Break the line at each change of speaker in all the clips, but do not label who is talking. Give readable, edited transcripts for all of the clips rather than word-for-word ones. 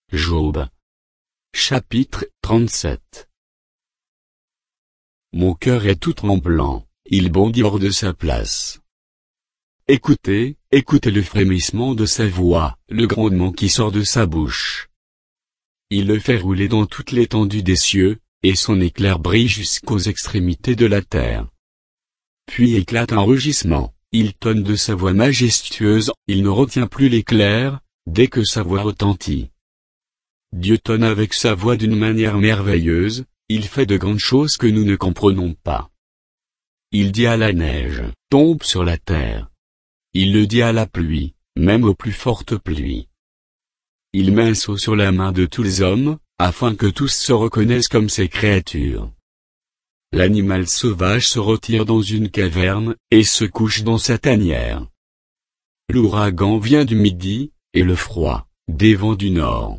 Job. Chapitre 37. Mon cœur est tout tremblant, il bondit hors de sa place. Écoutez, écoutez le frémissement de sa voix, le grondement qui sort de sa bouche. Il le fait rouler dans toute l'étendue des cieux, et son éclair brille jusqu'aux extrémités de la terre. Puis éclate un rugissement, il tonne de sa voix majestueuse, il ne retient plus l'éclair, dès que sa voix retentit. Dieu tonne avec sa voix d'une manière merveilleuse, il fait de grandes choses que nous ne comprenons pas. Il dit à la neige, tombe sur la terre. Il le dit à la pluie, même aux plus fortes pluies. Il met un sceau sur la main de tous les hommes, afin que tous se reconnaissent comme ses créatures. L'animal sauvage se retire dans une caverne, et se couche dans sa tanière. L'ouragan vient du midi, et le froid, des vents du nord.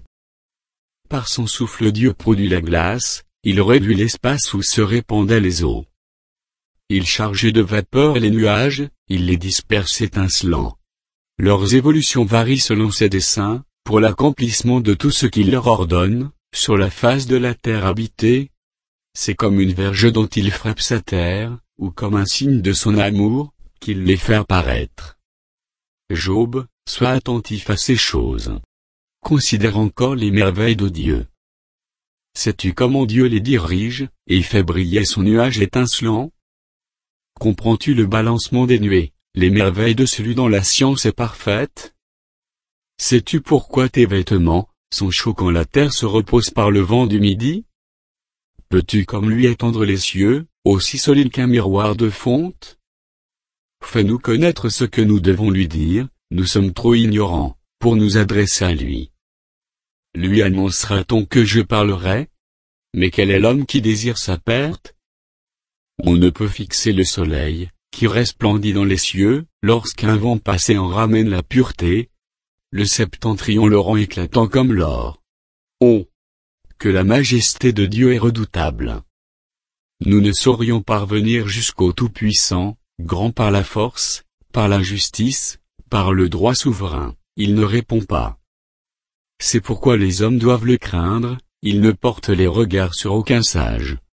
Par son souffle Dieu produit la glace, il réduit l'espace où se répandaient les eaux. Il charge de vapeur les nuages, il les disperse étincelants. Leurs évolutions varient selon ses desseins, pour l'accomplissement de tout ce qu'il leur ordonne, sur la face de la terre habitée. C'est comme une verge dont il frappe sa terre, ou comme un signe de son amour, qu'il les fait apparaître. Job, sois attentif à ces choses. Considère encore les merveilles de Dieu. Sais-tu comment Dieu les dirige, et fait briller son nuage étincelant? Comprends-tu le balancement des nuées, les merveilles de celui dont la science est parfaite? Sais-tu pourquoi tes vêtements sont chauds quand la terre se repose par le vent du midi? Peux-tu comme lui étendre les cieux, aussi solides qu'un miroir de fonte? Fais-nous connaître ce que nous devons lui dire, nous sommes trop ignorants, pour nous adresser à lui. Lui annoncera-t-on que je parlerai? Mais quel est l'homme qui désire sa perte? On ne peut fixer le soleil, qui resplendit dans les cieux, lorsqu'un vent passé en ramène la pureté. Le septentrion le rend éclatant comme l'or. Oh! Que la majesté de Dieu est redoutable! Nous ne saurions parvenir jusqu'au Tout-Puissant, grand par la force, par la justice, par le droit souverain, il ne répond pas. C'est pourquoi les hommes doivent le craindre, il ne porte les regards sur aucun sage.